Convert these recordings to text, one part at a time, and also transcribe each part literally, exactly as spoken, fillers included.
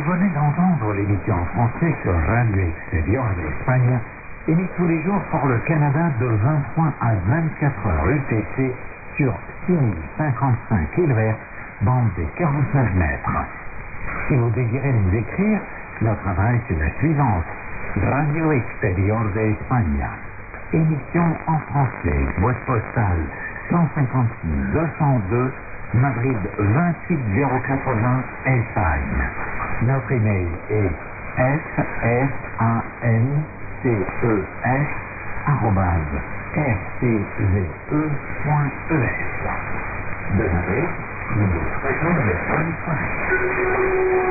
venez d'entendre l'émission en français sur Radio Extérieur d'Espagne, émise tous les jours pour le Canada de vingt-trois à vingt-quatre heures U T C sur six mille cinquante-cinq kilohertz, bande des quarante-neuf mètres. Si vous désirez nous écrire, notre adresse est la suivante: Radio Extérieur d'Espagne. Émission en français, boîte postale cent cinquante-six deux cent deux, Madrid vingt-huit zéro quatre-vingts, Espagne. Notre email est s f a n c e s arobase r c v e point e s. De Madrid, nous vous souhaitons de bonnes soirées.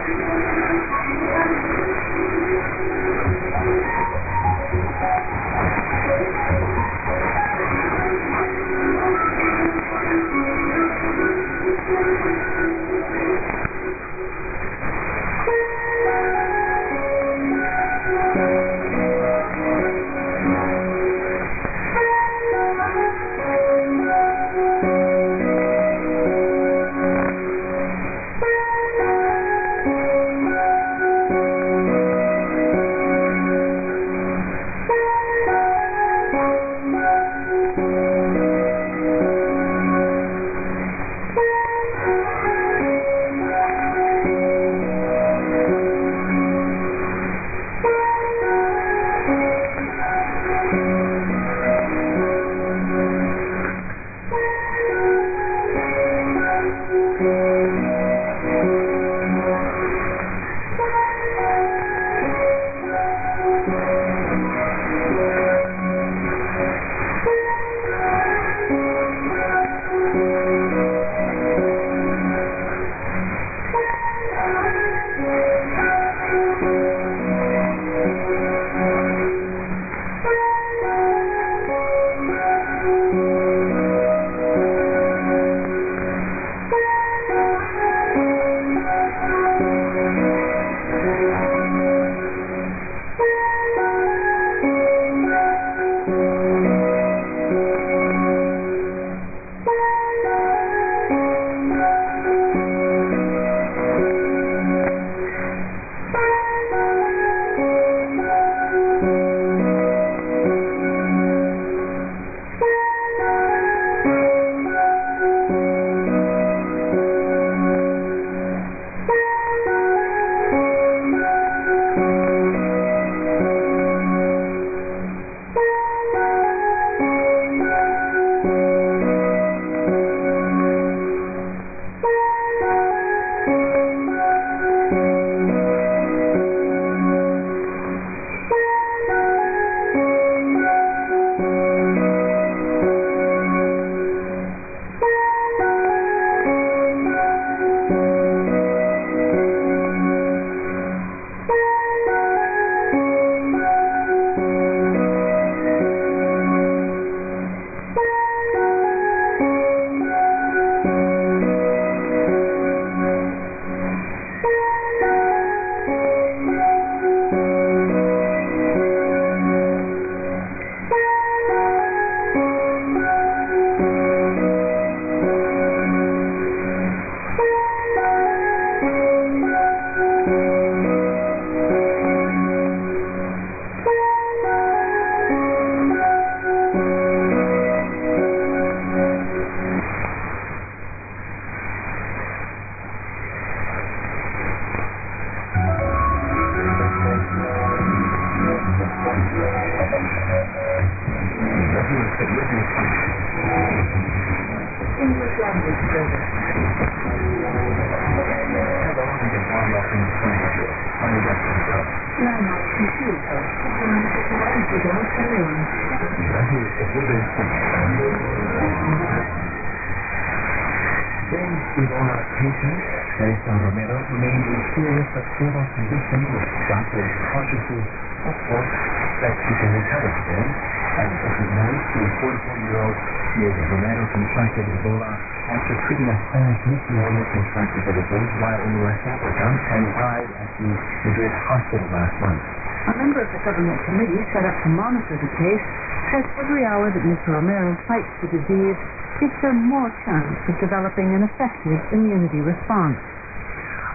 A member of the government committee set up to monitor the case says every hour that Mister Romero fights the disease gives her more chance of developing an effective immunity response.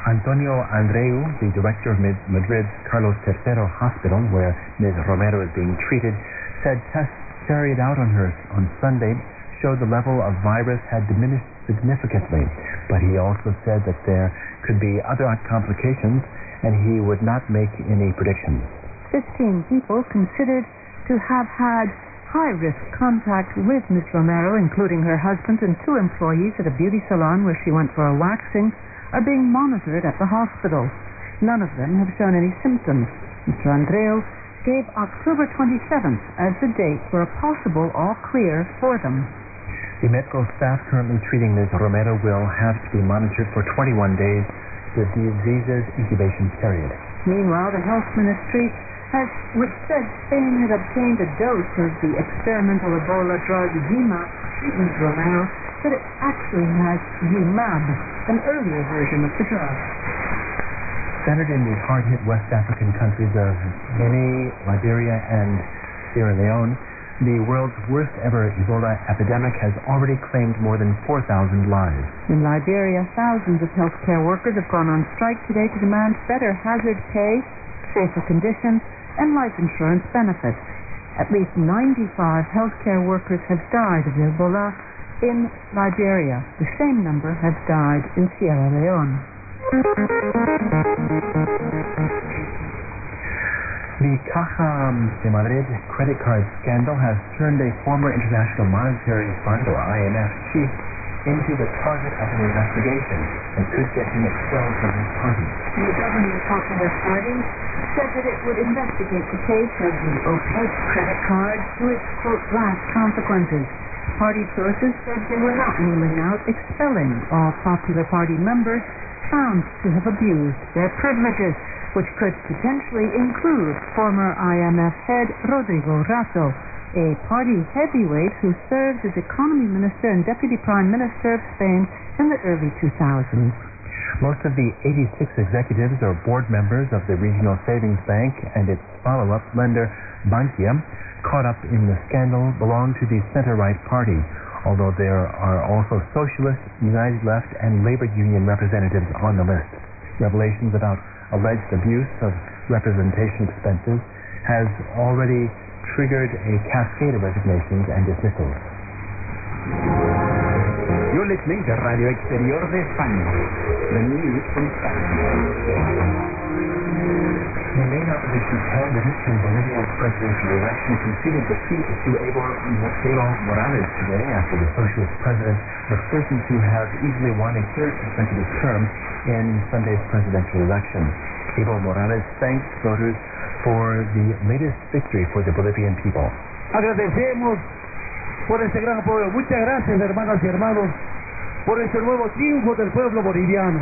Antonio Andreu, the director of Madrid's Carlos the Third Hospital, where Miz Romero is being treated, said tests carried out on her on Sunday showed the level of virus had diminished significantly, but he also said that there could be other complications and he would not make any predictions. Fifteen people considered to have had high-risk contact with Miz Romero, including her husband and two employees at a beauty salon where she went for a waxing, are being monitored at the hospital. None of them have shown any symptoms. Mister Andreu gave October twenty-seventh as the date for a possible all-clear for them. The medical staff currently treating Miz Romero will have to be monitored for twenty-one days, the disease's incubation period. Meanwhile, the health ministry has, which said Spain had obtained a dose of the experimental Ebola drug Z-Map to treat Miz Romero, said it actually has Z-Mab, an earlier version of the drug. Centered in the hard-hit West African countries of Guinea, Liberia, and Sierra Leone, the world's worst ever Ebola epidemic has already claimed more than four thousand lives. In Liberia, thousands of healthcare workers have gone on strike today to demand better hazard pay, safer conditions, and life insurance benefits. At least ninety-five healthcare workers have died of Ebola in Liberia. The same number have died in Sierra Leone. The Caja de Madrid credit card scandal has turned a former International Monetary Fund, or I M F, chief into the target of an investigation and could get him expelled from his party. The governing Popular Party said that it would investigate the case of the opaque credit card to its, quote, last consequences. Party sources said they were not ruling out expelling all Popular Party members found to have abused their privileges, which could potentially include former I M F head Rodrigo Rato, a party heavyweight who served as economy minister and deputy prime minister of Spain in the early two thousands. Most of the eighty-six executives are board members of the Regional Savings Bank and its follow-up lender, Bankia, caught up in the scandal belong to the center-right party, although there are also Socialist, United Left, and labor union representatives on the list. Revelations about alleged abuse of representation expenses has already triggered a cascade of resignations and dismissals. You're listening to Radio Exterior de España, the news from Spain. The main opposition candidate in Bolivia's presidential election conceded defeat to Evo Morales today after the socialist president was certain to have easily won a third consecutive term in Sunday's presidential election. Evo Morales thanked voters for the latest victory for the Bolivian people. Agradecemos por este gran apoyo. Muchas gracias, hermanas y hermanos, por este nuevo triunfo del pueblo boliviano.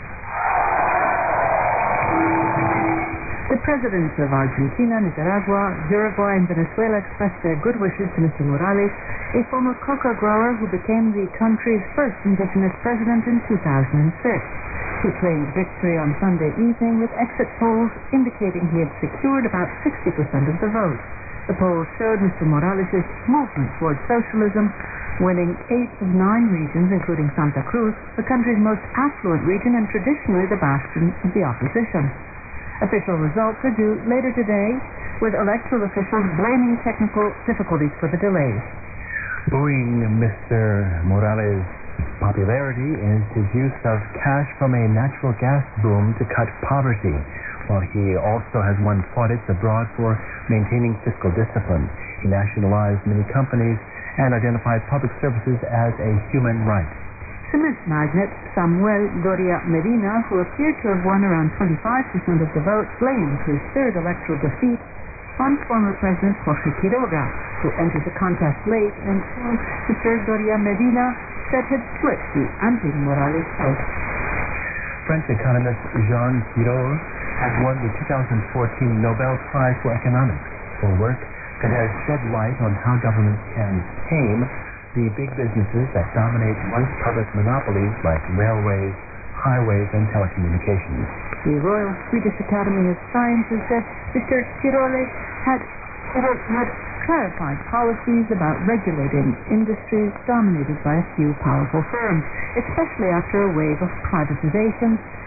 The presidents of Argentina, Nicaragua, Uruguay, and Venezuela expressed their good wishes to Mister Morales, a former coca grower who became the country's first indigenous president in two thousand six. He claimed victory on Sunday evening with exit polls indicating he had secured about sixty percent of the vote. The polls showed Mister Morales' movement towards socialism, winning eight of nine regions, including Santa Cruz, the country's most affluent region and traditionally the bastion of the opposition. Official results are due later today, with electoral officials blaming technical difficulties for the delays. Buoying Mister Morales' popularity is his use of cash from a natural gas boom to cut poverty, while he also has won plaudits abroad for maintaining fiscal discipline. He nationalized many companies and identified public services as a human right. Cement magnate Samuel Doria Medina, who appeared to have won around twenty-five percent of the vote, blamed his third electoral defeat on former President Jorge Quiroga, who entered the contest late and who Mister Doria Medina said had split the anti-Morales vote. French economist Jean Tirole has won the two thousand fourteen Nobel Prize for Economics for work that has shed light on how governments can tame the big businesses that dominate once public monopolies like railways, highways, and telecommunications. The Royal Swedish Academy of Sciences said Mister Tirole had, had clarified policies about regulating industries dominated by a few powerful firms, especially after a wave of privatizations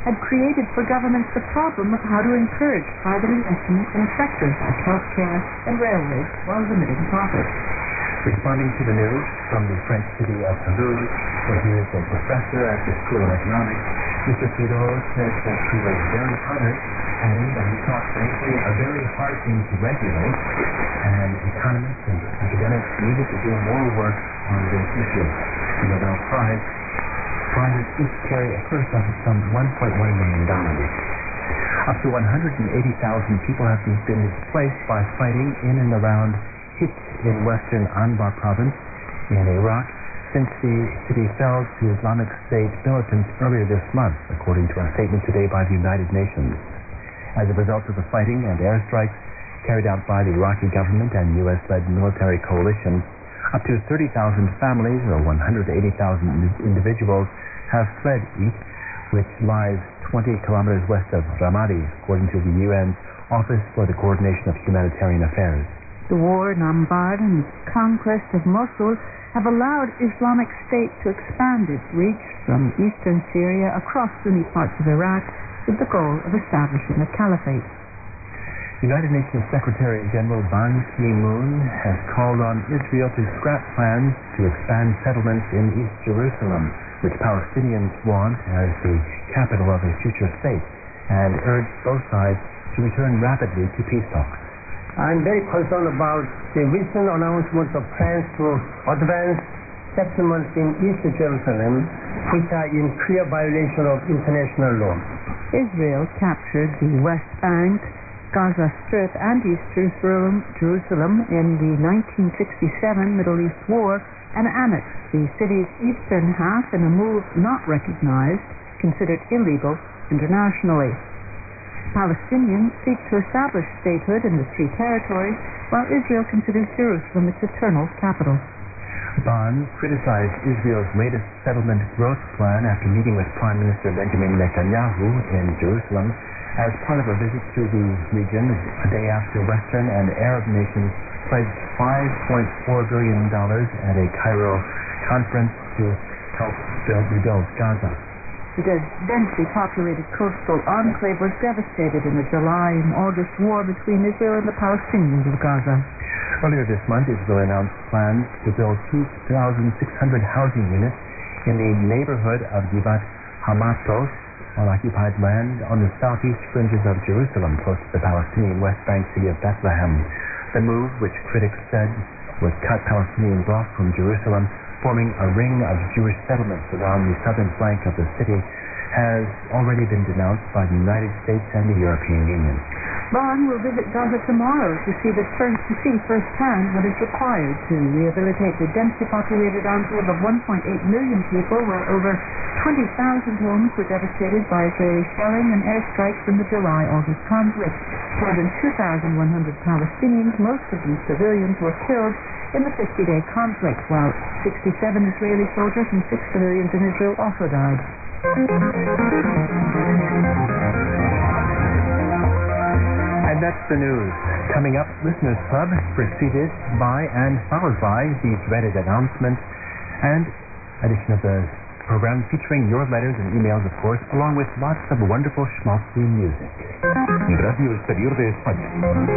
had created for governments the problem of how to encourage private investment in sectors like healthcare and railways while limiting profits. Responding to the news from the French city of Toulouse, where he is a professor at the School of Economics, Mister Trudeau said that he was very honored, adding that he thought, frankly, a very hard thing to regulate, and economists and academics needed to do more work on this issue. The Nobel Prize prizes each carry a purse of some one point one million dollars. Up to one hundred eighty thousand people have been displaced by fighting in and around Hit in western Anbar province in Iraq since the city fell to Islamic State militants earlier this month, according to a statement today by the United Nations. As a result of the fighting and airstrikes carried out by the Iraqi government and U S-led military coalition, up to thirty thousand families, or one hundred eighty thousand individuals, have fled Hit, which lies twenty kilometers west of Ramadi, according to the U N's Office for the Coordination of Humanitarian Affairs. The war in Anbar and conquest of Mosul have allowed Islamic State to expand its reach from eastern Syria across Sunni parts of Iraq with the goal of establishing a caliphate. United Nations Secretary General Ban Ki-moon has called on Israel to scrap plans to expand settlements in East Jerusalem, which Palestinians want as the capital of a future state, and urged both sides to return rapidly to peace talks. I'm very concerned about the recent announcement of plans to advance settlements in East Jerusalem, which are in clear violation of international law. Israel captured the West Bank, Gaza Strip, and East Jerusalem, Jerusalem in the nineteen sixty-seven Middle East War and annexed the city's eastern half in a move not recognized, considered illegal internationally. Palestinians seek to establish statehood in the three territories, while Israel considers Jerusalem its eternal capital. Ban criticized Israel's latest settlement growth plan after meeting with Prime Minister Benjamin Netanyahu in Jerusalem as part of a visit to the region a day after Western and Arab nations pledged five point four billion dollars at a Cairo conference to help build, rebuild Gaza. The densely populated coastal enclave was devastated in the July and August war between Israel and the Palestinians of Gaza. Earlier this month, Israel announced plans to build two thousand six hundred housing units in the neighborhood of Givat Hamatos, on occupied land on the southeast fringes of Jerusalem, close to the Palestinian West Bank city of Bethlehem. The move, which critics said would cut Palestinians off from Jerusalem, forming a ring of Jewish settlements around the southern flank of the city, has already been denounced by the United States and the European Union. Ban will visit Gaza tomorrow to see, the first, to see firsthand what is required to rehabilitate the densely populated enclave of one point eight million people, where over twenty thousand homes were devastated by Israeli shelling and airstrikes in the July-August conflict. More than two thousand one hundred Palestinians, most of them civilians, were killed in the fifty-day conflict, while sixty-seven Israeli soldiers and six civilians in Israel also died. And that's the news. Coming up, Listeners Club, preceded by and followed by the dreaded announcements, and edition of the program featuring your letters and emails, of course, along with lots of wonderful schmaltzy music. Radio Exterior de España.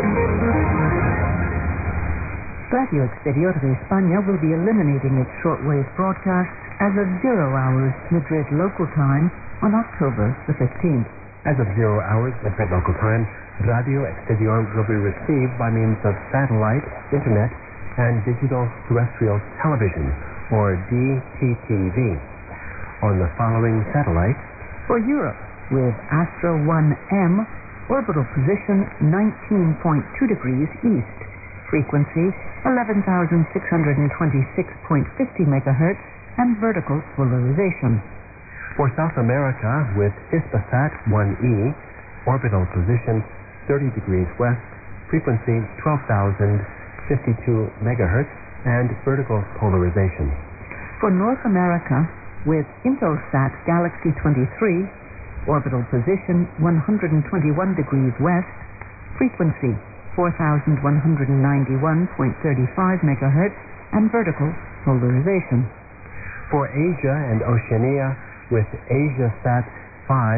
Radio Exterior de España will be eliminating its shortwave broadcast as of zero hours Madrid local time on October the fifteenth. As of zero hours Madrid local time, Radio Exterior will be received by means of satellite, internet, and digital terrestrial television, or D T T V, on the following satellites. For Europe, with Astra one M, orbital position nineteen point two degrees east, frequency eleven thousand six hundred twenty-six point five zero megahertz, and vertical polarization. For South America, with Hispasat one E, orbital position thirty degrees west, frequency twelve thousand fifty-two megahertz, and vertical polarization. For North America, with Intelsat Galaxy twenty-three, orbital position one hundred twenty-one degrees west, frequency four thousand one hundred ninety-one point three five megahertz, and vertical polarization. For Asia and Oceania, with AsiaSat five,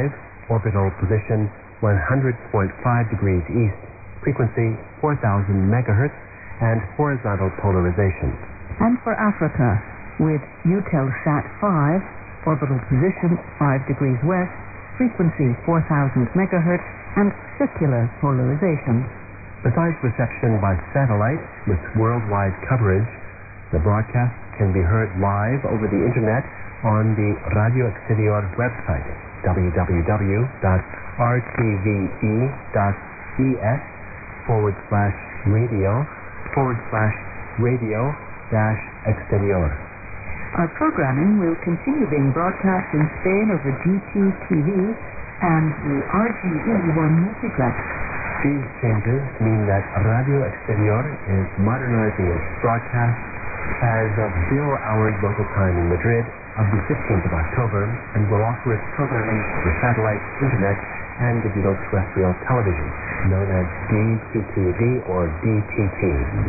orbital position one hundred point five degrees east, frequency four thousand megahertz, and horizontal polarization. And for Africa, with Eutelsat five, orbital position five degrees west, frequency four thousand megahertz, and circular polarization. Besides reception by satellite with worldwide coverage, the broadcast can be heard live over the internet on the Radio Exterior website, w w w dot r t v e dot e s forward slash radio forward slash radio dash exterior. Our programming will continue being broadcast in Spain over G T T V and the R G E one multiplex. These changes mean that Radio Exterior is modernizing its broadcast as of zero hours local time in Madrid of the fifteenth of October, and will offer its programming for satellite, internet, and digital terrestrial television, known as D T T V or D T T.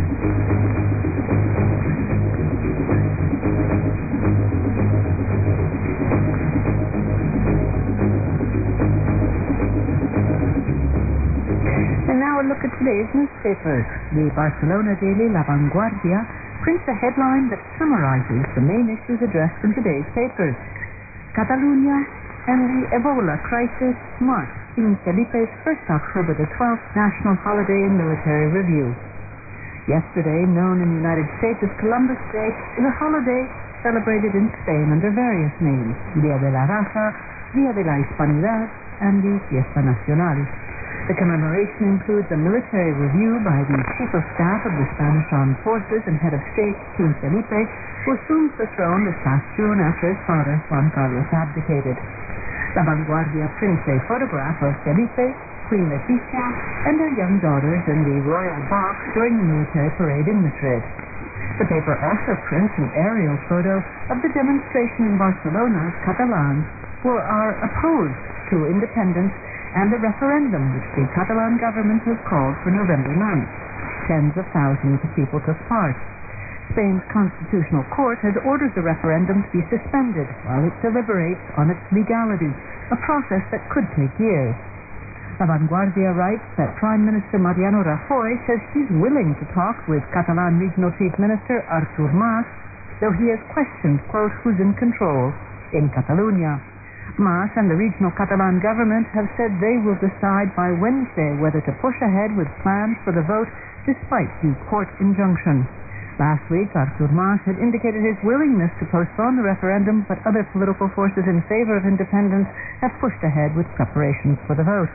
And now a look at today's newspapers. The Barcelona daily La Vanguardia prints a headline that summarizes the main issues addressed in today's papers. Catalonia and the Ebola crisis mark King Felipe's first October the twelfth national holiday and military review. Yesterday, known in the United States as Columbus Day, is a holiday celebrated in Spain under various names: Día de la Raza, Día de la Hispanidad, and the Fiesta Nacional. The commemoration includes a military review by the Chief of Staff of the Spanish Armed Forces and Head of State, King Felipe, who assumed the throne this past June after his father, Juan Carlos, abdicated. La Vanguardia prints a photograph of Felipe, Queen Letizia, and their young daughters in the royal box during the military parade in Madrid. The paper also prints an aerial photo of the demonstration in Barcelona as Catalans who are opposed to independence and the referendum which the Catalan government has called for November ninth. Tens of thousands of people took part. Spain's constitutional court has ordered the referendum to be suspended while it deliberates on its legality, a process that could take years. La Vanguardia writes that Prime Minister Mariano Rajoy says he's willing to talk with Catalan Regional Chief Minister Artur Mas, though he has questioned, quote, who's in control in Catalonia. Mas and the regional Catalan government have said they will decide by Wednesday whether to push ahead with plans for the vote despite the court injunction. Last week, Artur Mas had indicated his willingness to postpone the referendum, but other political forces in favor of independence have pushed ahead with preparations for the vote.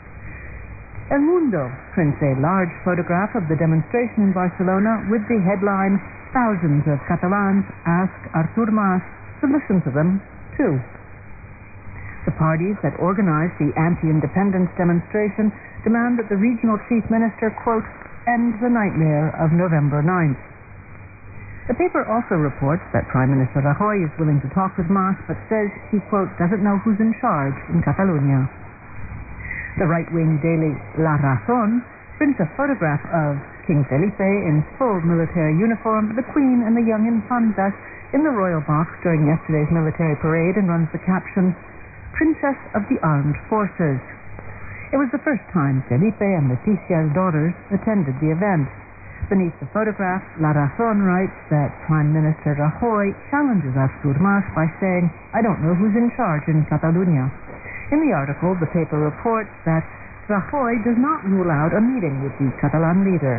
El Mundo prints a large photograph of the demonstration in Barcelona with the headline, "Thousands of Catalans ask Artur Mas to listen to them, too." The parties that organized the anti-independence demonstration demand that the regional chief minister, quote, end the nightmare of November ninth. The paper also reports that Prime Minister Rajoy is willing to talk with Mas, but says he, quote, doesn't know who's in charge in Catalonia. The right-wing daily La Razón prints a photograph of King Felipe in full military uniform, the Queen and the young infantas in the royal box during yesterday's military parade, and runs the caption, Princess of the Armed Forces. It was the first time Felipe and Leticia's daughters attended the event. Beneath the photograph, La Razón writes that Prime Minister Rajoy challenges Artur Mas by saying, I don't know who's in charge in Catalonia. In the article, the paper reports that Rajoy does not rule out a meeting with the Catalan leader.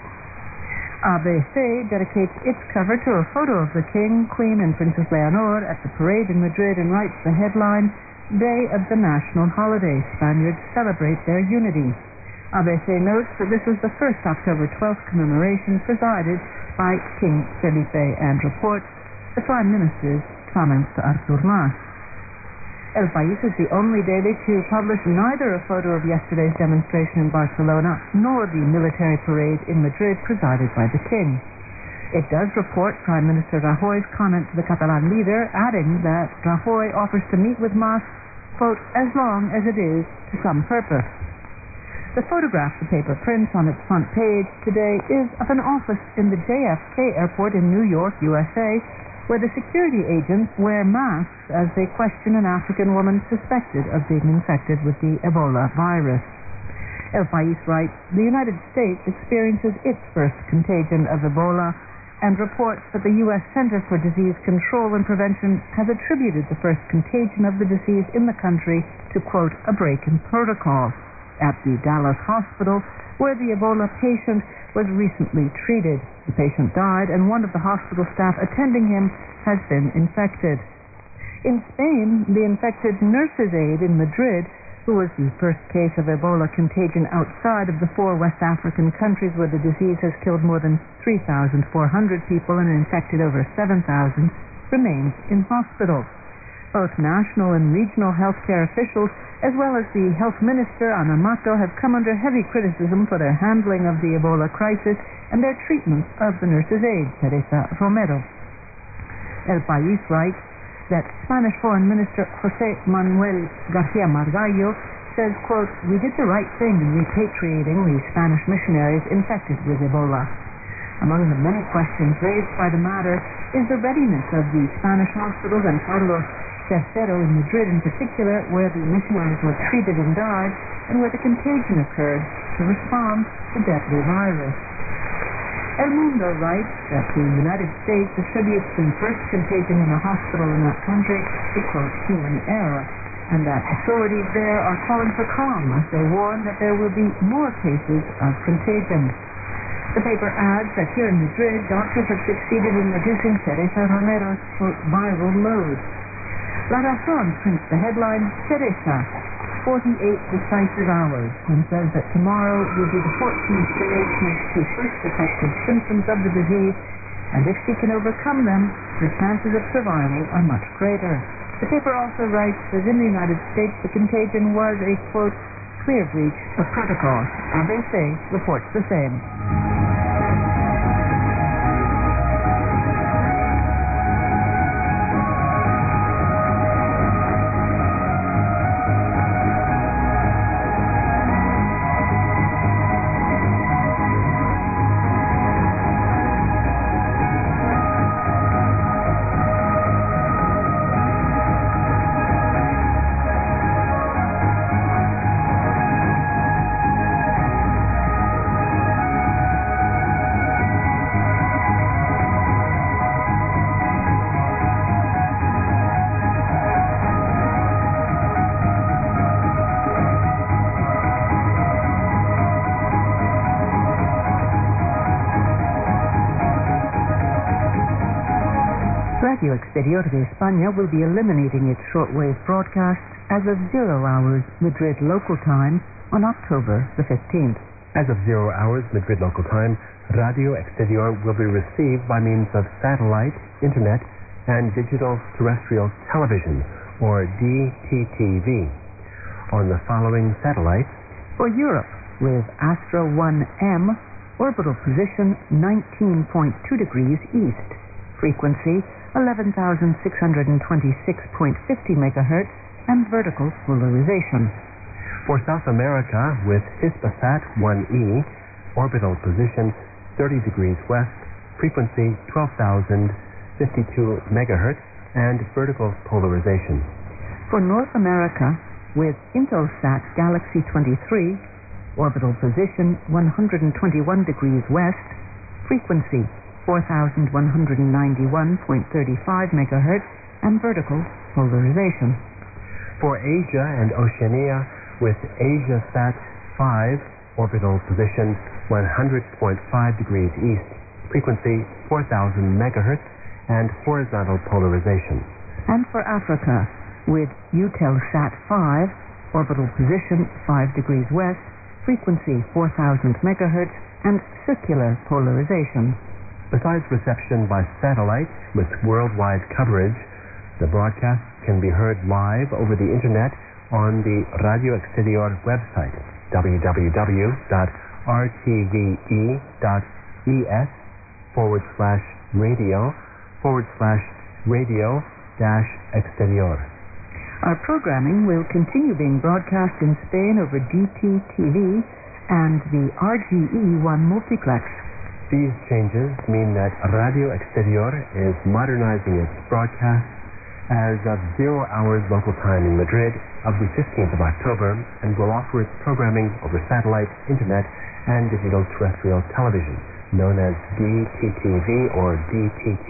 A B C dedicates its cover to a photo of the King, Queen, and Princess Leonor at the parade in Madrid and writes the headline, Day of the National Holiday. Spaniards celebrate their unity. A B C notes that this was the first October twelfth commemoration presided by King Felipe and reports the Prime Minister's comments to Artur Mas. El País is the only daily to publish neither a photo of yesterday's demonstration in Barcelona nor the military parade in Madrid presided by the King. It does report Prime Minister Rajoy's comment to the Catalan leader, adding that Rajoy offers to meet with Mas, quote, as long as it is to some purpose. The photograph the paper prints on its front page today is of an office in the J F K airport in New York, U S A, where the security agents wear masks as they question an African woman suspected of being infected with the Ebola virus. El País writes, the United States experiences its first contagion of Ebola and reports that the U S Center for Disease Control and Prevention has attributed the first contagion of the disease in the country to, quote, a break in protocol at the Dallas hospital where the Ebola patient was recently treated. The patient died and one of the hospital staff attending him has been infected. In Spain, the infected nurse's aide in Madrid, who was the first case of Ebola contagion outside of the four West African countries where the disease has killed more than three thousand four hundred people and infected over seven thousand, remains in hospital. Both national and regional healthcare officials, as well as the health minister, Ana Mato, have come under heavy criticism for their handling of the Ebola crisis and their treatment of the nurse's aide, Teresa Romero. El País writes that Spanish Foreign Minister José Manuel García Margallo says, quote, we did the right thing in repatriating the Spanish missionaries infected with Ebola. Among the many questions raised by the matter is the readiness of the Spanish hospitals and Carlos Tercero in Madrid in particular, where the missionaries were treated and died, and where the contagion occurred, to respond to deadly virus. El Mundo writes that the United States attributes the first contagion in a hospital in that country to, quote, human error, and that authorities there are calling for calm as they warn that there will be more cases of contagion. The paper adds that here in Madrid, doctors have succeeded in reducing Teresa Romero's, quote, viral load. La Razón prints the headline, Teresa, forty-eight decisive hours, and says that tomorrow will be the fourteenth day since she first detected symptoms of the disease, and if she can overcome them, her chances of survival are much greater. The paper also writes that in the United States the contagion was a, quote, clear breach of protocol. A B C reports the same. Radio Exterior de España will be eliminating its shortwave broadcasts as of zero hours Madrid local time on October the fifteenth. As of zero hours Madrid local time, Radio Exterior will be received by means of satellite, internet, and digital terrestrial television, or D T T V, on the following satellites. For Europe, with Astra one M, orbital position nineteen point two degrees east, frequency eleven thousand six hundred twenty-six point five zero megahertz, and vertical polarization. For South America, with Hispasat one E, orbital position thirty degrees west, frequency twelve thousand fifty-two megahertz, and vertical polarization. For North America, with Intelsat Galaxy twenty-three, orbital position one hundred twenty-one degrees west, frequency four thousand one hundred ninety-one point three five megahertz, and vertical polarization. For Asia and Oceania, with AsiaSat five, orbital position one hundred point five degrees east, frequency four thousand megahertz, and horizontal polarization. And for Africa, with Eutelsat five, orbital position five degrees west, frequency four thousand megahertz, and circular polarization. Besides reception by satellite with worldwide coverage, the broadcast can be heard live over the internet on the Radio Exterior website, www.rtve.es forward slash radio forward slash radio dash exterior. Our programming will continue being broadcast in Spain over D T T V and the R G E one multiplex. These changes mean that Radio Exterior is modernizing its broadcast as of zero hours local time in Madrid of the fifteenth of October and will offer its programming over satellite, internet, and digital terrestrial television, known as D T T V or D T T.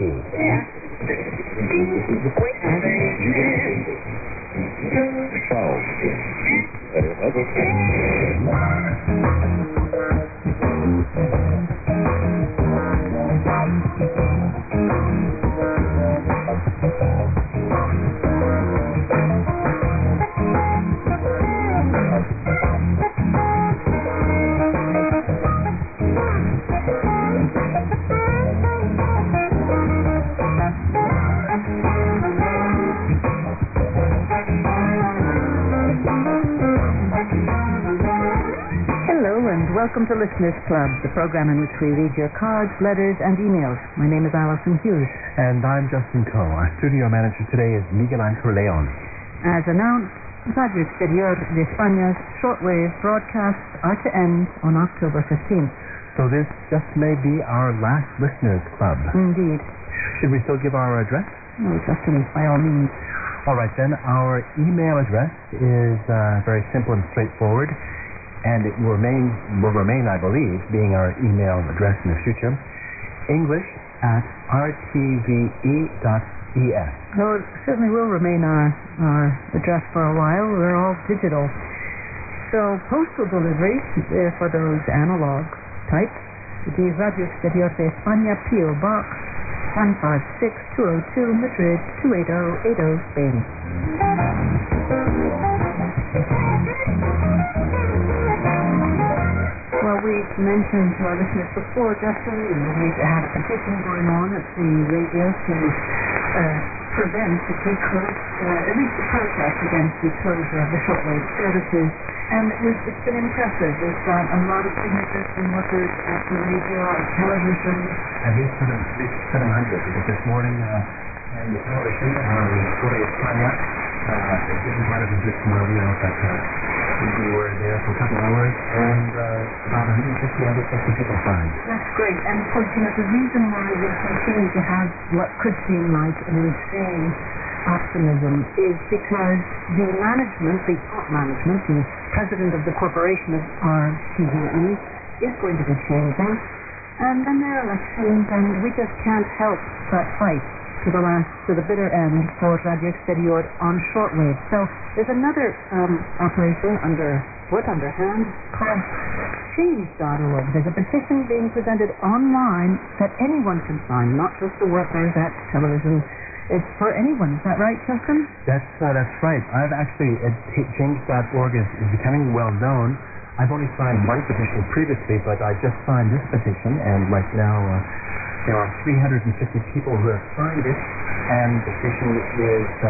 Welcome to Listeners Club, the program in which we read your cards, letters, and emails. My name is Alison Hughes. And I'm Justin Coe. Our studio manager today is Miguel Angel Leon. As announced, Radio Exterior de España's shortwave broadcasts are to end on October fifteenth. So this just may be our last Listeners Club. Indeed. Should we still give our address? No, Justin, by all means. All right, then. Our email address is uh, very simple and straightforward. And it will remain, will remain, I believe, being our email address in the future, English at r t v e dot e s. No, it certainly will remain our, our address for a while. We're all digital. So postal delivery uh, for those analog types would be Radio Exterior de España, P O Box one five six two oh two, Madrid two eight oh eight oh, Spain. Well, we mentioned to our listeners before, Justin, we had a petition going on at the radio to uh, prevent, to take close, uh, at least a protest against the closure of the shortwave services. And it was, it's been impressive. We've got a lot of signatures from workers at the radio, on television. At least seven hundred, because this morning uh, in the television, on the Story of España, uh, it didn't quite have been from where we are, but uh, we were there for a couple of hours, and uh, about one hundred fifty, one hundred sixty people signed. That's great. And of course, you know, the reason why we continue to have what could seem like an insane optimism is because the management, the top management, the president of the corporation of R T V E is going to be changing. And then there are elections, and we just can't help but fight to the last, to the bitter end for Radio Exterior on shortwave. So there's another um, operation under foot, underhand, called change dot org. There's a petition being presented online that anyone can sign, not just the workers at television. It's for anyone. Is that right, Justin? That's uh, that's right. I've actually, uh, change dot org is, is becoming well known. I've only signed one petition previously, but I just signed this petition, and right now uh, there are three hundred fifty people who have signed it, and the petition is uh,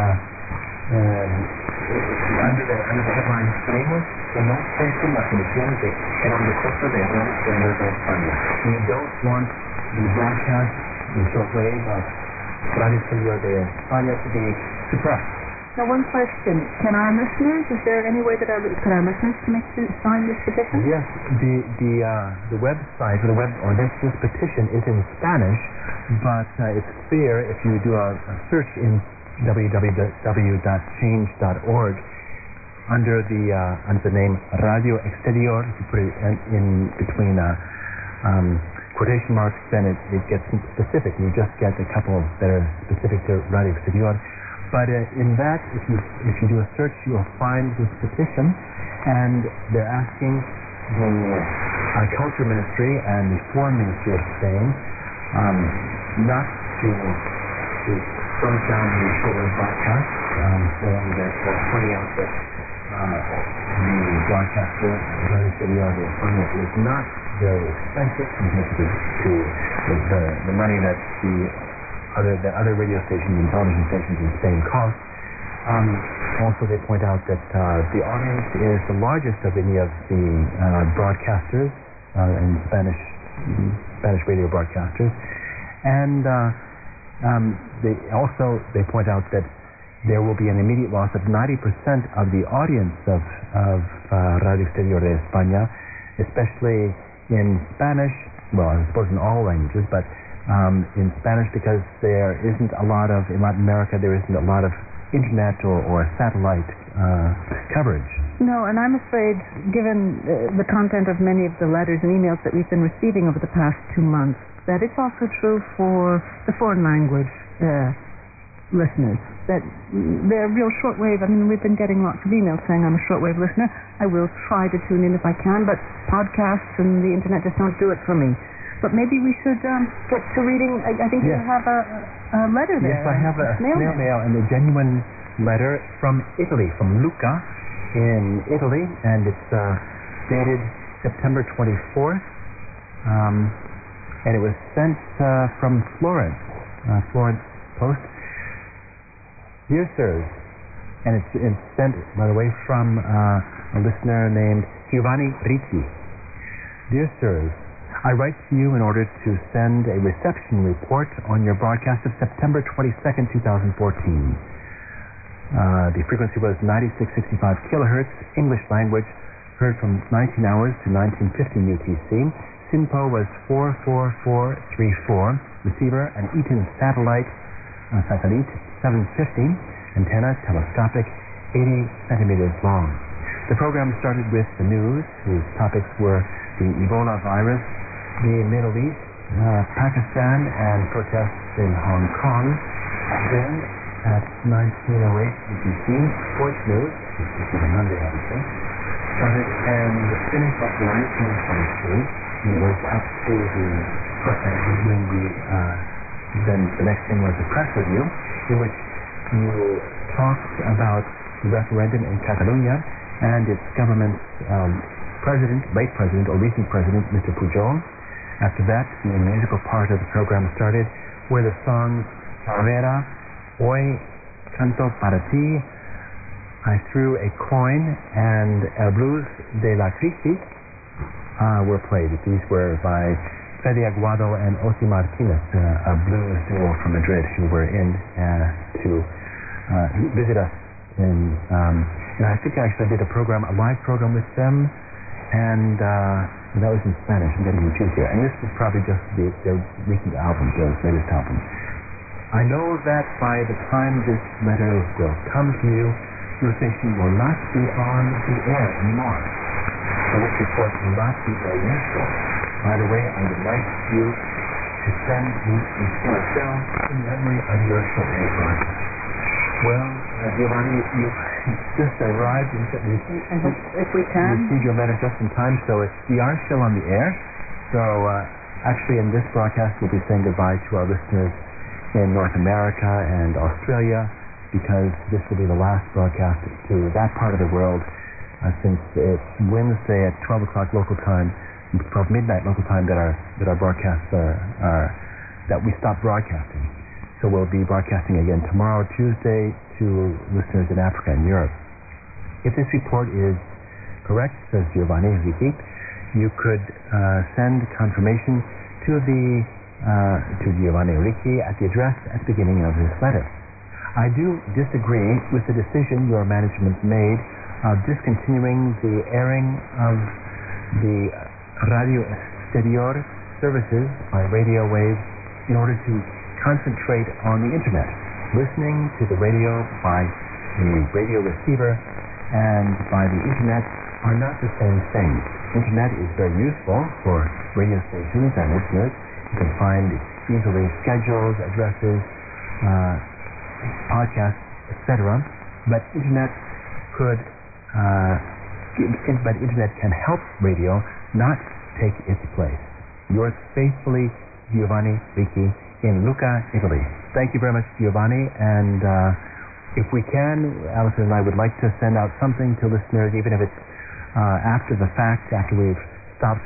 uh, under the under the headline "Queremos que no cesen las emisiones de Radio Costa de Radio Exterior de España." We don't want the broadcast, the shortwave of Radio Exterior de España to be suppressed. Now, one question: can our listeners? Is there any way that our can our listeners make to sign this petition? Yes, the the uh, the website, or the web, or this this petition is in Spanish, but uh, it's clear if you do a, a search in w w w dot change dot org under the uh, under the name Radio Exterior. If you put it in, in between uh, um, quotation marks, then it, it gets specific. You just get a couple that are specific to Radio Exterior. But uh, in that, if you if you do a search, you will find this petition, and they're asking the uh, Culture Ministry and the Foreign Ministry of Spain um, not to to close down the shortwave broadcast, um, saying that uh, pointing out that uh, the broadcaster, Radio Exterior de España, is not very expensive compared to, to the, the the money that the Other, the other radio stations and television stations in Spain cost. Um, also, they point out that uh, the audience is the largest of any of the uh, broadcasters uh, in Spanish Spanish radio broadcasters, and uh, um, they also they point out that there will be an immediate loss of ninety percent of the audience of of uh, Radio Exterior de España, especially in Spanish well, I suppose in all languages, but um, in Spanish because there isn't a lot of, in Latin America, there isn't a lot of internet or, or satellite uh, coverage. No, and I'm afraid, given uh, the content of many of the letters and emails that we've been receiving over the past two months, that it's also true for the foreign language uh, listeners, that they're real shortwave. I mean, we've been getting lots of emails saying I'm a shortwave listener. I will try to tune in if I can, but podcasts and the internet just don't do it for me. But maybe we should um, get to reading. I, I think yes. you have a, a letter there. Yes, I have a snail, snail mail and a genuine letter from Italy, from Lucca in Italy, and it's uh, dated September twenty-fourth, um, and it was sent uh, from Florence, uh, Florence Post. Dear Sirs, and it's, it's sent, by the way, from uh, a listener named Giovanni Ricci. Dear Sirs, I write to you in order to send a reception report on your broadcast of September twenty-second, twenty fourteen. Uh, the frequency was ninety-six point six five kilohertz, English language, heard from nineteen hours to nineteen fifteen U T C. SINPO was four four four three four. Receiver, an Eaton satellite, uh, satellite seven fifty. Antenna, telescopic, eighty centimeters long. The program started with the news, whose topics were the Ebola virus, the Middle East, uh, Pakistan, and protests in Hong Kong. Then, at nineteen oh eight U T C, Sports News, which is on Monday, obviously, started and finished up to nineteen twenty-three. It was up to the, when the, uh, then the next thing was the press review, in which you talked about the referendum in Catalonia and its government's um, president, late president, or recent president, Mister Pujol. After that, the musical part of the program started, where the songs Calavera, Hoy Canto para ti, I Threw a Coin, and El Blues de la Crisis uh, were played. These were by Freddy Aguado and Osi Martinez, uh, a blues duo from Madrid, who were in uh, to uh, visit us. In, um, and I think I actually did a program, a live program with them, and uh, that was in Spanish. I'm getting confused here. And this is probably just the, their recent album, their latest album. I know that by the time this letter will come to you, your station will not be on the air anymore. So this report will not be very useful. By the way, I would like you to send me a cell in memory of your shortwave broadcast. Well, uh, Giovanni, you just arrived and said we, if we can received your letter just in time, so it's, we are still on the air. So uh, actually in this broadcast we'll be saying goodbye to our listeners in North America and Australia, because this will be the last broadcast to that part of the world, uh, since it's Wednesday at twelve o'clock local time, twelve midnight local time, that our that our broadcasts are, are that we stop broadcasting. So we'll be broadcasting again tomorrow, Tuesday, to listeners in Africa and Europe. If this report is correct, says Giovanni Ricci, you could uh, send confirmation to the uh, to Giovanni Ricci at the address at the beginning of this letter. I do disagree with the decision your management made of discontinuing the airing of the Radio Exterior services by radio waves in order to concentrate on the internet. Listening to the radio by the radio receiver and by the internet are not the same thing. Internet is very useful for radio stations and listeners. You can find easily schedules, addresses, uh, podcasts, et cetera. But internet could, uh, in, but internet can help radio, not take its place. Yours faithfully, Giovanni Ricci, in Lucca, Italy. Thank you very much, Giovanni, and uh, if we can, Alison and I would like to send out something to listeners, even if it's uh, after the fact, after we've stopped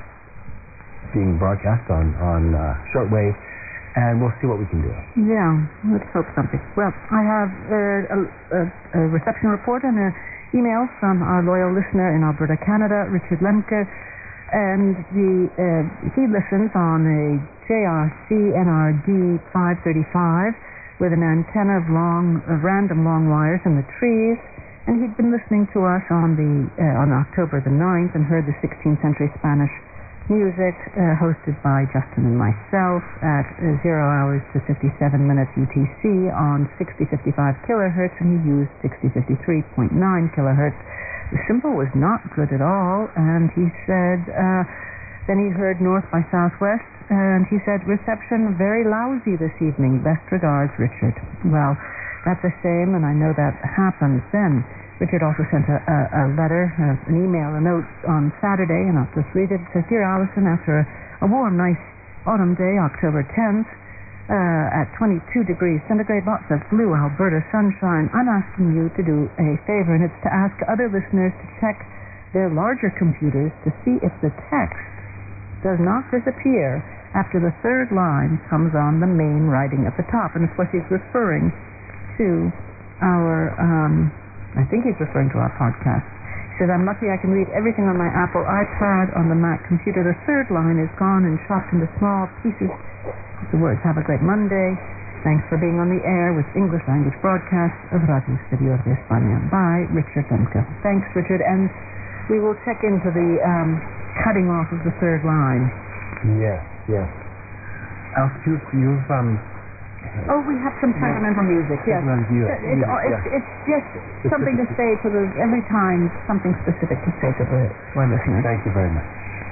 being broadcast on, on uh, shortwave, and we'll see what we can do. Yeah, let's hope something. Well, I have uh, a, a, a reception report and an email from our loyal listener in Alberta, Canada, Richard Lemke, and the, uh, he listens on a J R C N R D five thirty-five with an antenna of long, of random long wires in the trees, and he'd been listening to us on the uh, on October the ninth and heard the sixteenth century Spanish music, uh, hosted by Justin and myself at uh, zero hours to fifty-seven minutes U T C on sixty fifty-five kilohertz, and he used sixty fifty-three point nine kilohertz. The symbol was not good at all, and he said, uh, then he heard North by Southwest, and he said, reception very lousy this evening. Best regards, Richard. Well, that's a shame, and I know that happens then. Richard also sent a, a, a letter, uh, an email, a note on Saturday, and I'll just read it. It says, Dear Alison, after a, a warm, nice autumn day, October tenth, uh, at twenty-two degrees centigrade, lots of blue Alberta sunshine, I'm asking you to do a favor, and it's to ask other listeners to check their larger computers to see if the text does not disappear after the third line comes on the main writing at the top. And of course he's referring to our, um, I think he's referring to our podcast. He says, I'm lucky I can read everything on my Apple iPad, on the Mac computer. The third line is gone and chopped into small pieces. The words, have a great Monday. Thanks for being on the air with English language broadcast of Radio Exterior de España by Richard Lemke. Thanks, Richard, and we will check into the um, cutting off of the third line. Yes, yes. Else, you've, you've um, Oh, we have some fundamental music, yes. Music, it's, music, it's, yes. it's just something to say to the, every time, something specific to say to the to our listeners. Thank you very much.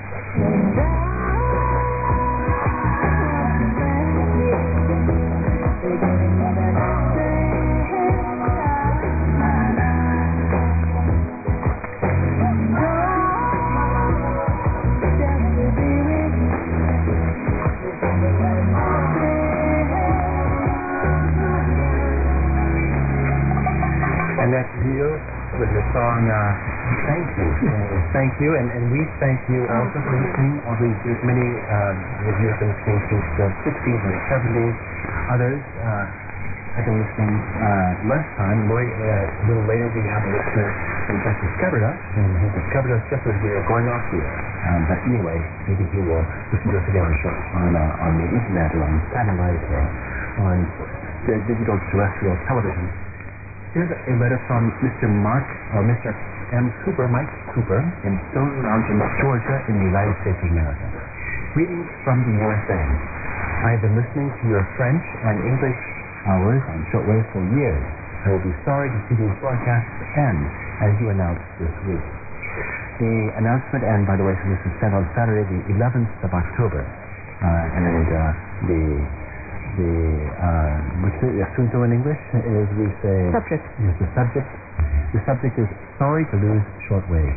And that's you with the song uh, Thank You. Uh, thank you, and, and we thank you also for listening. All these years, many um, of you have been listening since the sixties and seventies. Others uh, have been listening uh, less time. Lloyd, uh, a little later, we have a listener who just discovered us, and he discovered us just as we were going off the air. Um, but anyway, maybe he will listen to us again on, short, on, uh, on the internet or on satellite or on the digital terrestrial television. Here's a letter from Mister Mark, or Mister M. Cooper, Mike Cooper, in Stone Mountain, Georgia, in the United States of America. Greetings from the U S A. I have been listening to your French and English hours on shortwave for years. I will be sorry to see these broadcasts end, as you announced this week. The announcement end, by the way, so this is sent on Saturday, the eleventh of October, uh, and uh, the The uh, what's the asunto in English? Is we say subject. Is the subject. The subject is sorry to lose shortwave.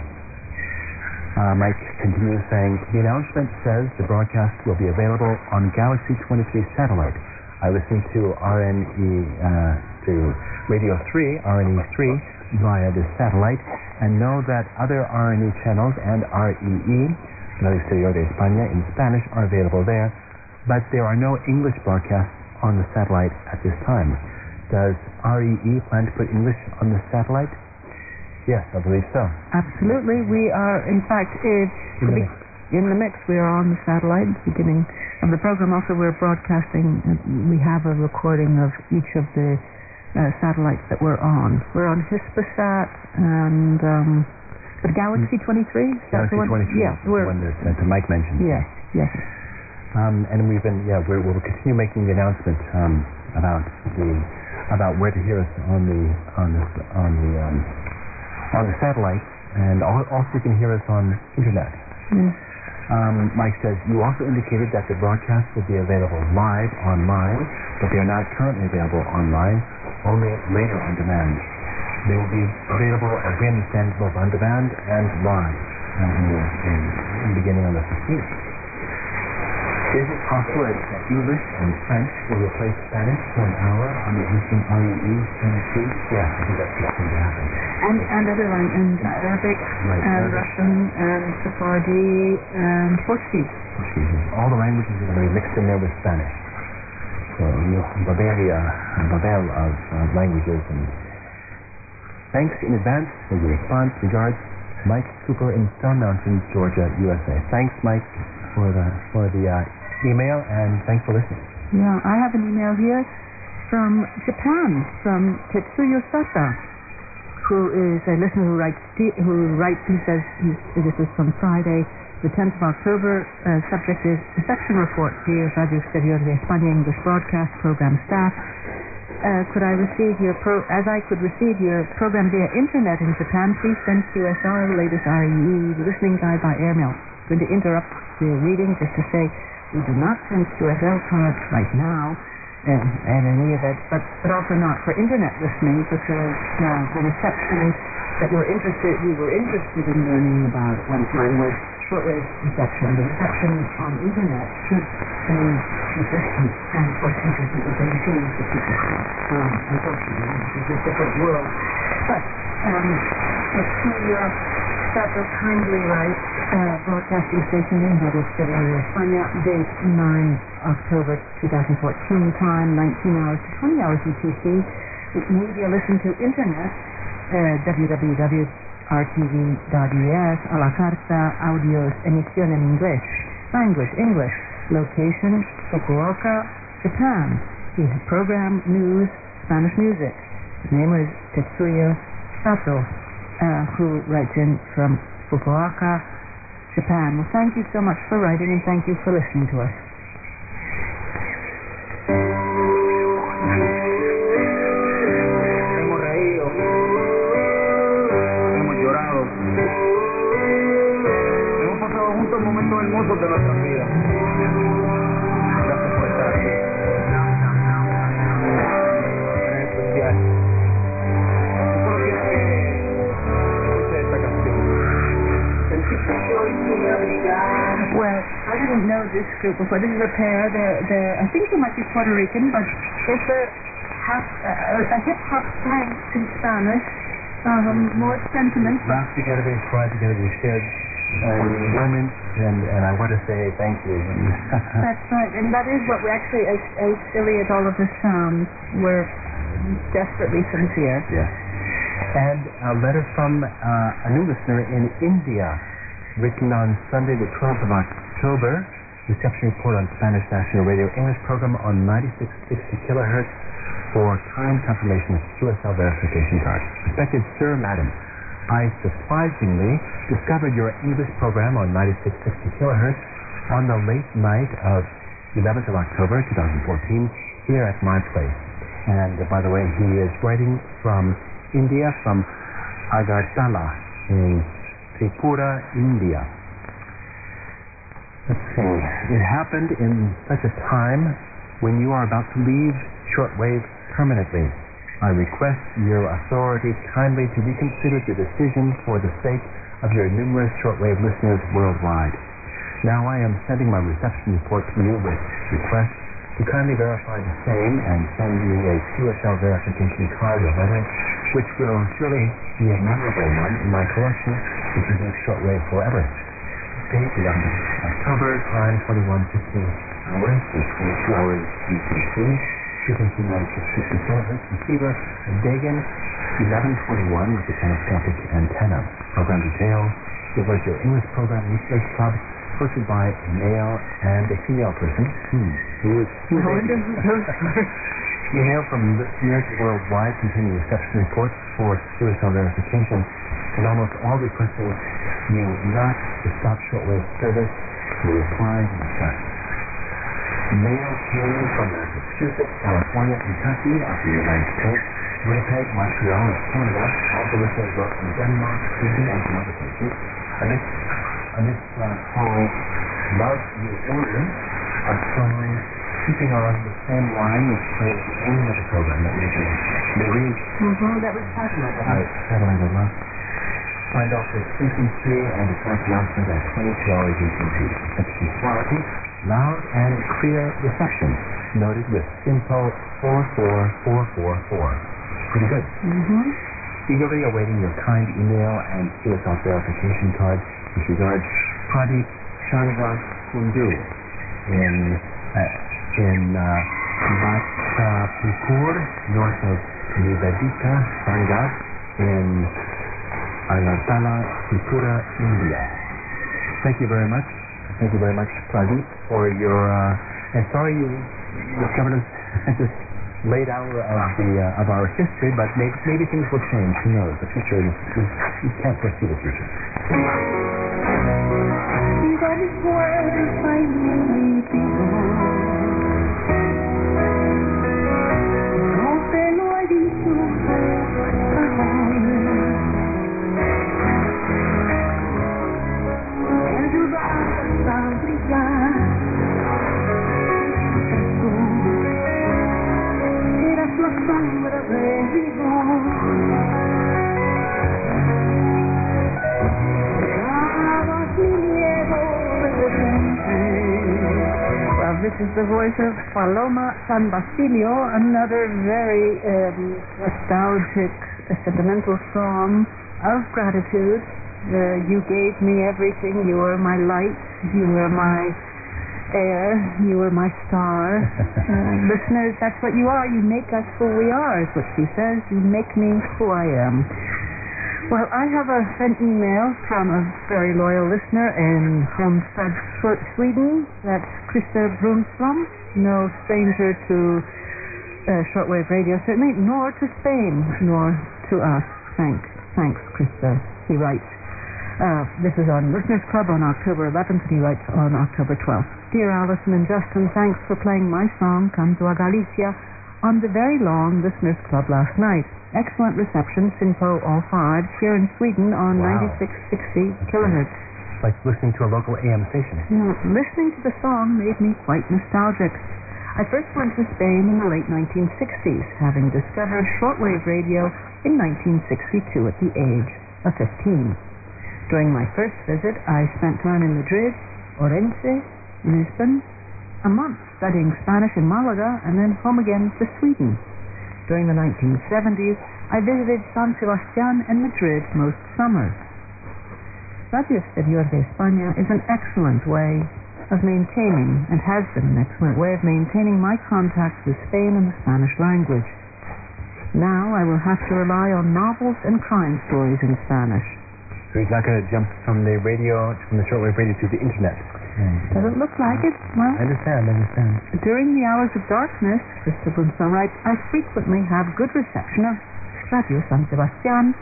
Uh, Mike continues saying the announcement says the broadcast will be available on Galaxy twenty-three satellite. I listened to R N E uh, to Radio three, R N E three via the satellite, and know that other R N E channels and R E E, Radio Exterior de España in Spanish, are available there. But there are no English broadcasts on the satellite at this time. Does R E E plan to put English on the satellite? Yes, I believe so. Absolutely. We are, in fact, uh, In the mix. in the mix. We are on the satellite at the beginning of the program. Also, we're broadcasting. Uh, we have a recording of each of the uh, satellites that we're on. We're on Hispasat and um, the Galaxy twenty-three. Is that Galaxy the one? twenty-three Yeah, is the we're, one that, that Mike mentioned. Yes, yes. Um, and we've been, yeah, we're, we'll continue making the announcement um, about the about where to hear us on the on the on the um, on the satellite, and also you can hear us on internet. Mm. Um, Mike says you also indicated that the broadcast will be available live online, but they are not currently available online, only later on demand. They will be available, as we understand, both on demand and live uh, in, the, in, in beginning on the fifteenth. Is it possible that English and French will replace Spanish for an hour on the Eastern R E E twenty-three? Yeah, I think that's what's going to happen. And, and other languages, and Arabic, Right, and Arabic. Russian, and Sephardi, and Portuguese. All the languages are going to be mixed in there with Spanish. So, you know, Bavaria, a Babel of uh, languages. And thanks in advance for your response. Regards, Mike Cooper in Stone Mountain, Georgia, U S A. Thanks, Mike, for the for the uh, email, and thanks for listening. Yeah, I have an email here from Japan, from Tetsuyo Sata, who is a listener who writes, who writes, he says, he's, this is from Friday, the tenth of October. Uh, subject is Reception Report here at Radio Exterior de España English Broadcast Program Staff. Uh, could I receive your pro- as I could receive your program via internet in Japan, please send Q S R the latest R E E listening guide by airmail. I'm going to interrupt the reading just to say we do not send Q S L cards right now. Um, at any event, but, but also not for internet listening, because uh, the reception that we're interested, we were interested in learning about at one time was shortwave reception. The reception on internet should be consistent and for consistent with the machines that people have. Um, unfortunately, this is a different world. But um, it's to your Stato kindly write uh, broadcasting station in Radio Exterior de España, date nine October twenty fourteen, time nineteen hours to twenty hours U T C. Media listen to internet, uh, w w w dot r t v dot u s, a la carta, audios, emisión en inglés, language, English, location, Fukuoka, Japan. We have program, news, Spanish music. His name is Tetsuya Sato, uh, who writes in from Fukuoka, Japan. Well, thank you so much for writing, and thank you for listening to us. Hemos reído, hemos llorado, hemos pasado juntos momentos hermosos de nuestras vidas. Gracias por estar aquí. En especial, yo solo quiero que escuche esta canción. Well, I didn't know this group before. This is a pair. They're, they're, I think they might be Puerto Rican, but it's a, half, uh, a hip-hop slang in Spanish. Um, more sentiment. Laugh together, we cry together, we shared enjoyment, and, and I want to say thank you. That's right, and that is what we actually, as, as silly as all of this sounds, we're desperately sincere. Yes. And a letter from uh, a new listener in India, written on Sunday the twelfth of October, reception report on Spanish National Radio English program on ninety-six sixty kilohertz for time confirmation of Q S L verification card. Respected Sir, Madam, I surprisingly discovered your English program on ninety-six sixty kilohertz on the late night of eleventh of October twenty fourteen here at my place. And uh, by the way, he is writing from India, from Agartala in Tripura, India. Let's see. It happened in such a time when you are about to leave shortwave permanently. I request your authority kindly to reconsider the decision for the sake of your numerous shortwave listeners worldwide. Now I am sending my reception report to you with request to kindly verify the same and send you a Q S L verification card or letter, which will surely be a memorable one in my collection to present shortwave forever. Date eleventh October, time twenty-one fifteen hours and twenty-two hours U T C. Frequency ninety-six sixty kilohertz. Receiver Dagan eleven twenty-one with the telescopic antenna. Program details. Give us your English program research club, hosted by a male and a female person. Hmm. Who is who I wonder who those are. Email from listeners worldwide containing reception reports for Q S L verification, and almost all requesting you not to stop shortwave service. We reply in discuss. Mail came from Massachusetts, California, Kentucky, of the United States, Winnipeg, Montreal, and Canada. Also listeners wrote from Denmark, Sweden, and some other places. And this, and this uh, call, Love You Order, a song keeping on the same line which played at the end of the program that we did. They read, Mm-hmm, that was Satellite. I satellite of love. Find out the frequency and the correct announcement at twenty-two hours U T C. Reception quality, loud and clear reception, noted with simple four four four four four. Pretty good. Mm-hmm. Eagerly awaiting your kind email and Q S L verification card. With regards, Pradeep Shanva Kundu in uh, in uh, Matapur, north of Nivedita, Sangad, in Agartala, Tripura, India. Thank you very much. Thank you very much, Pradeep, for your. Uh, and sorry you discovered us at this late hour of the uh, of our history, but maybe, maybe things will change. Who knows? The future is, is you can't foresee the future. Please fuerza y mi líquido. No te lo he dicho hasta hoy. Me ayudaste a brillar. Tú eras la sombra de mi voz. Well, this is the voice of Paloma San Basilio, another very um, nostalgic, uh, sentimental song of gratitude. Uh, you gave me everything. You were my light. You were my air. You were my star. uh, listeners, that's what you are. You make us who we are, is what she says. You make me who I am. Well, I have a, an email from a very loyal listener in from Sweden. That's Krista Brunstrom, no stranger to uh, shortwave radio, certainly, nor to Spain, nor to us. Thanks, thanks, Krista. He writes, uh, this is on Listeners Club on October eleventh, and he writes on October twelfth. Dear Alison and Justin, thanks for playing my song, Canto a Galicia, on the very long Listeners Club last night. Excellent reception, Sinpo all five, here in Sweden on Wow. ninety-six sixty kilohertz. It's like listening to a local A M station. Now, listening to the song made me quite nostalgic. I first went to Spain in the late nineteen sixties, having discovered shortwave radio in nineteen sixty-two at the age of fifteen. During my first visit, I spent time in Madrid, Orense, Lisbon, a month studying Spanish in Malaga, and then home again to Sweden. During the nineteen seventies, I visited San Sebastián and Madrid most summers. Radio Exterior de España is an excellent way of maintaining, and has been an excellent way of maintaining my contacts with Spain and the Spanish language. Now I will have to rely on novels and crime stories in Spanish. So he's not going to jump from the radio, from the shortwave radio to the internet. Mm. Doesn't look like it. Well, I understand, I understand. during the hours of darkness, Mister Brunstrom writes, I frequently have good reception of Radio San Sebastián,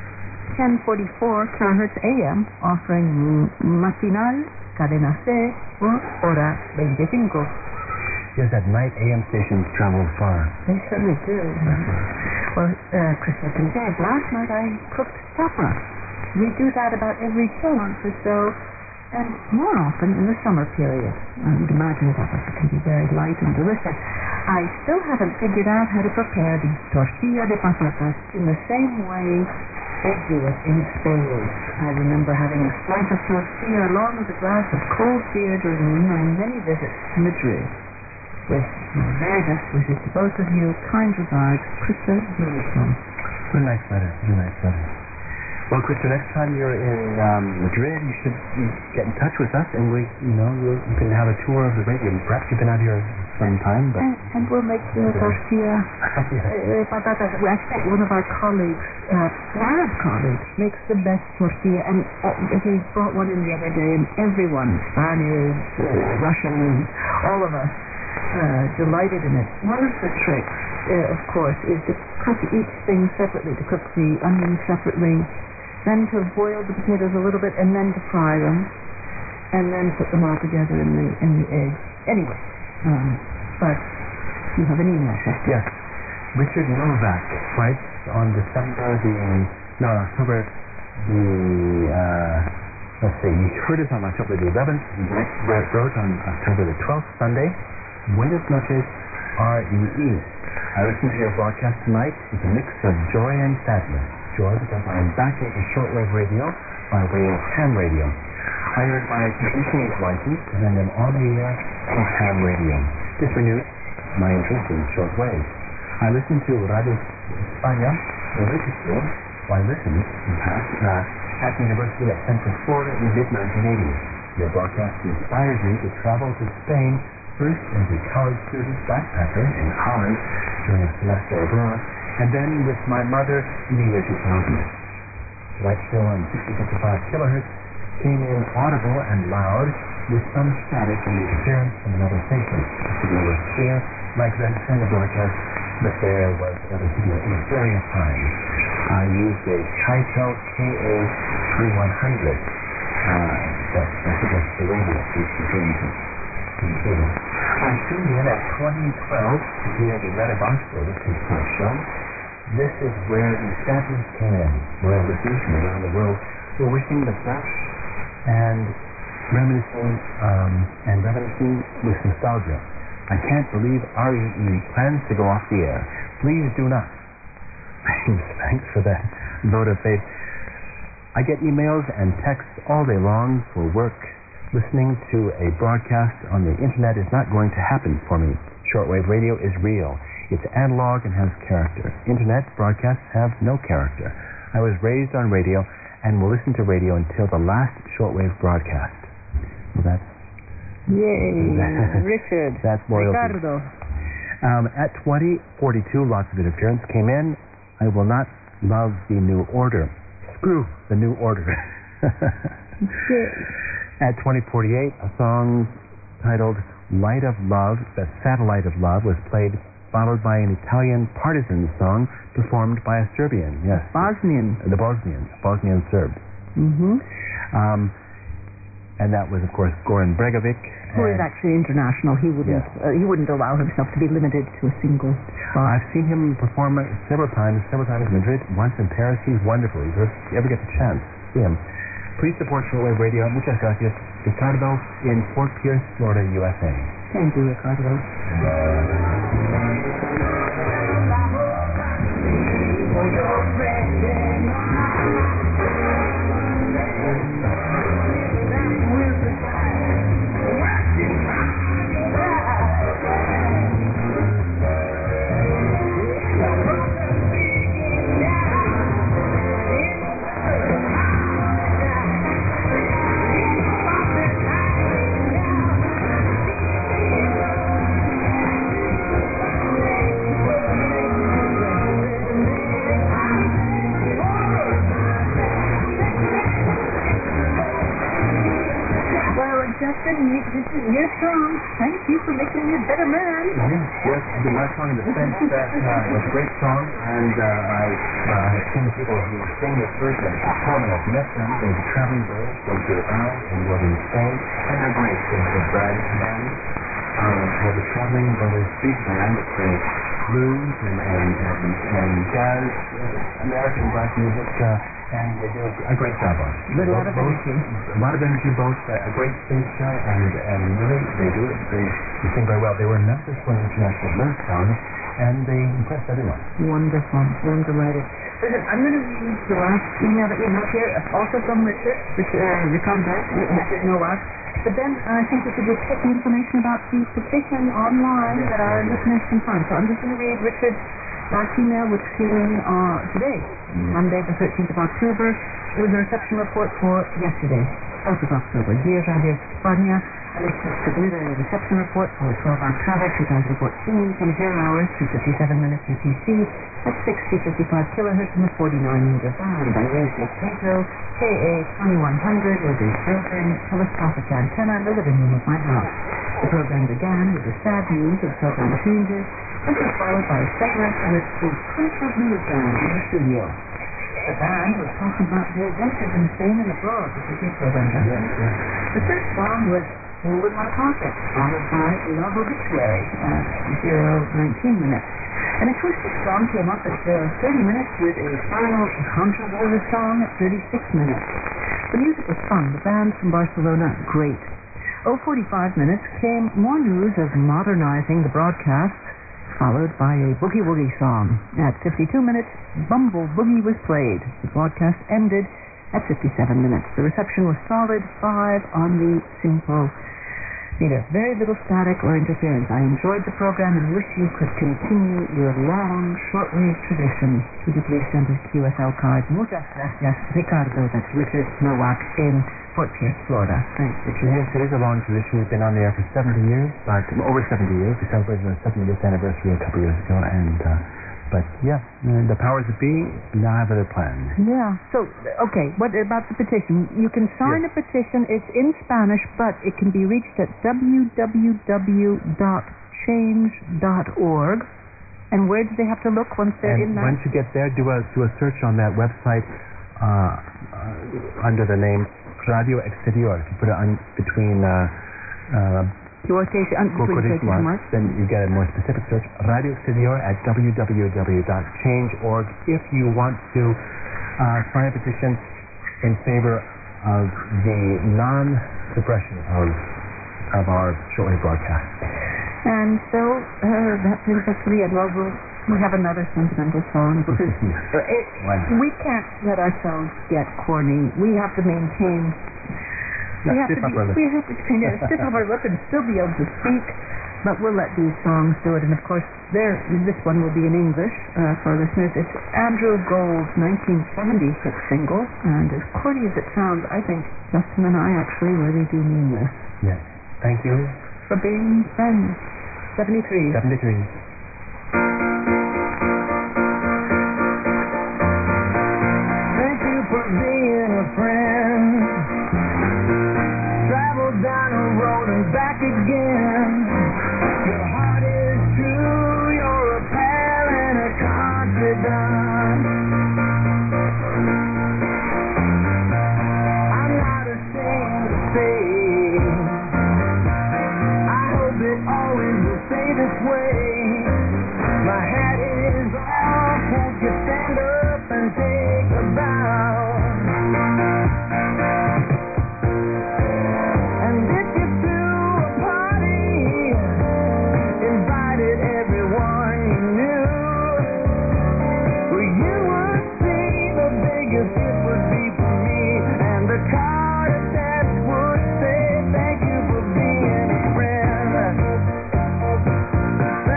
ten forty-four kilohertz A M, offering matinal, cadena C, or hora veinticinco. Yes, at night A M stations travel far. They certainly do. Well, uh, Christmas and Dave, last night I cooked tapa. We do that about every two months or so, and more often in the summer period. I would imagine that it can be very light and delicious. I still haven't figured out how to prepare the tortilla de patatas in the same way they do it in Spain. I remember having a slice of tortilla along with a glass of cold beer during my many visits to Madrid. With my very best wishes to both of you, kind regards, Krista Brunstrom. What a nice letter, what a nice letter. Well, Krista, next time you're in um, Madrid, you should get in touch with us, and we, you know, we'll, you can have a tour of the radio. Perhaps you've been out here some time, but And, and we'll make the tortilla uh, patatas. Well, actually, one of our colleagues, uh, Arab colleagues, makes the best tortilla, and uh, he brought one in the other day, and everyone, Spaniards, uh, Russians, all of us, uh, delighted in it. One of the tricks, uh, of course, is to cook each thing separately, to cook the onions separately, then to boil the potatoes a little bit, and then to fry them, and then put them all together in the in the eggs. Anyway, um, but you have an email, sir. yes. Richard Novak writes on December the, no, October the, uh, let's see, you heard us on October the eleventh, Brett wrote on October the twelfth, Sunday, Buenas noches, R E E. I listened to your broadcast tonight with a mix of joy and sadness. Joy because I am back into shortwave radio by way of ham radio. I earned my technician's license and then am on the air for ham radio. This renewed my interest in shortwave. I listened to Radio España religiously while listening in past uh, at the University of Central Florida in the mid nineteen eighties. Your broadcast inspired me to travel to Spain, first as a college student backpacker in Holland during a semester abroad, and then with my mother in the year two thousand. The right show on sixty fifty-five kilohertz came in audible and loud with some static and interference from another station. The signal was clear, like that kind of broadcast, but there was another signal interfering at times. I used a Kaito K A thirty-one hundred. Uh, that's the signal to the radio. Jameson. I tuned in at twenty twelve to hear the Letterbox for this first show. This is where the samplers came in, where listeners from around the world were wishing the best and reminiscing um, and reminiscing with nostalgia. I can't believe R E E plans to go off the air. Please do not. Thanks, thanks for that vote of faith. I get emails and texts all day long for work. Listening to a broadcast on the internet is not going to happen for me. Shortwave radio is real. It's analog and has character. Internet broadcasts have no character. I was raised on radio and will listen to radio until the last shortwave broadcast. Well, that's... Yay, Richard. That's loyalty. Ricardo. Um, at twenty forty-two, lots of interference came in. I will not love the new order. Screw the new order. At twenty forty-eight, a song titled Light of Love, the Satellite of Love, was played, followed by an Italian partisan song performed by a Serbian. Yes. Bosnian. The Bosnians, Bosnian Serbs. Mm-hmm. Um, and that was, of course, Goran Bregovic. Who is actually international. He wouldn't Yes. uh, he wouldn't allow himself to be limited to a single spot. I've seen him perform several times, several times in Madrid, once in Paris. He's wonderful. If you ever get the chance, see him. Please support Shortwave Radio. Muchas gracias. Ricardo in Fort Pierce, Florida, U S A. Thank you, Ricardo. You're strong. Thank you for making me a better man. Yes, yes. The last song in the sense that uh, was a great song, and uh, I, uh, I've seen the people who sing this version perform it. I've met them. They're the Traveling Birds from Bilbao in northern Spain, and they're great. There's the Brad Band, um, called the Traveling Brothers Big Band that plays blues and, and, and, and jazz, uh, American black music, uh, and they do a great job on it. With a lot of energy. A lot of energy, both uh, a great stage show, and, and really, they do it. They, they sing very well. They were not just for international love songs, and they impressed everyone. Wonderful. I'm delighted. Listen, I'm going to read the last email that we have here, also from Richard, Richard, uh, your contact, Richard Nowak. But then uh, I think we should just get the information about the petition online that our listeners can find. So I'm just going to read Richard's last email, which came uh, today, mm-hmm. Monday, the thirteenth of October. It was a reception report for yesterday, twelfth of October. Dear Radio España, I wish to submit a reception report for twelve-hour traffic twenty fourteen from zero hours to fifty-seven minutes U T C at sixty fifty-five kilohertz in the forty-nine meter band. I used a Kato K A twenty-one hundred with a built-in telescopic antenna in the living room of my house. The program began with the sad news of program changes, and was followed by a segment with the Prince Blues Band in the studio. The band was talking about their adventures in Spain and abroad, which is your program. Yes, yes. The first song was Who Would Want to Pocket, followed by Love Obituary at zero nineteen minutes. An acoustic song came up at uh, thirty minutes with a final controversial song at thirty-six minutes. The music was fun. The band from Barcelona, great. oh forty-five minutes came more news of modernizing the broadcast, followed by a Boogie Woogie song. At fifty-two minutes, Bumble Boogie was played. The broadcast ended at fifty-seven minutes. The reception was solid, five on the Simpo meter. Very little static or interference. I enjoyed the program and wish you could continue your long shortwave tradition. Would you please send us Q S L card? Muchas gracias, Ricardo. That's Richard Nowak in Fort Pierce, Florida. Thanks, Richard. Yes, it is a long tradition. We've been on the air for seventy years, like over seventy years. We celebrated our seventieth anniversary a couple years ago, and uh, but yeah, the powers that be now have other plans. Yeah. So, okay, what about the petition? You can sign yes. a petition. It's in Spanish, but it can be reached at w w w dot change dot org. And where do they have to look once they're and in that? Once you get there, do a do a search on that website uh, uh, under the name Radio Exterior. If you put it on between uh, uh, Quotation, un- for between quotation quotation marks, marks. then you get a more specific search, Radio Exterior at w w w dot change dot org if you want to uh, sign a petition in favor of the non-suppression of, of our shortwave broadcast. And so uh, that brings us to the end. Well, we'll we have another sentimental song because it, we can't let ourselves get corny. We have to maintain. Yeah, we have stiff to be, upper lip. we have to kind of stiff upper lip and still be able to speak. But we'll let these songs do it. And of course, there this one will be in English uh, for listeners. It's Andrew Gold's nineteen seventy hit single, and as corny as it sounds, I think Justin and I actually really do mean this. Yes. Thank you. For being friends. seventy-three. seventy-three. Thank you for being a friend. Travel down the road and back again. Your heart is true, you're a pal and a confidant. I'm not ashamed to say, I hope it always will stay this way. My hat is off, won't you stand up and take a bow? And if you threw a party, invited everyone you knew, well, you would see the biggest it would be for me, and the card attached would say, thank you for being a friend.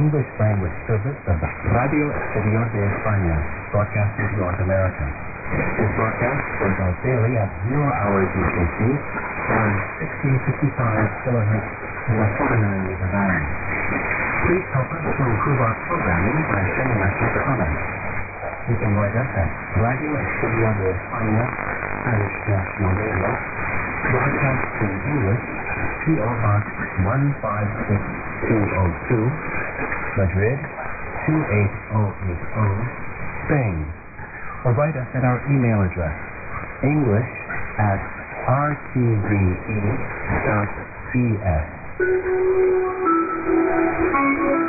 English language service of the Radio Exterior de España, broadcasting to North America. This broadcast goes out daily at zero hours U T C on sixteen fifty-five kilohertz in a forty-nine meter band. Please help us to improve our programming by sending us your comments. You can write us at Radio Exterior de España, Spanish National Radio, broadcast in English, P O Box one five six two oh two, Madrid two eight oh eight oh, Spain. Or write us at our email address, english at r t v e dot e s.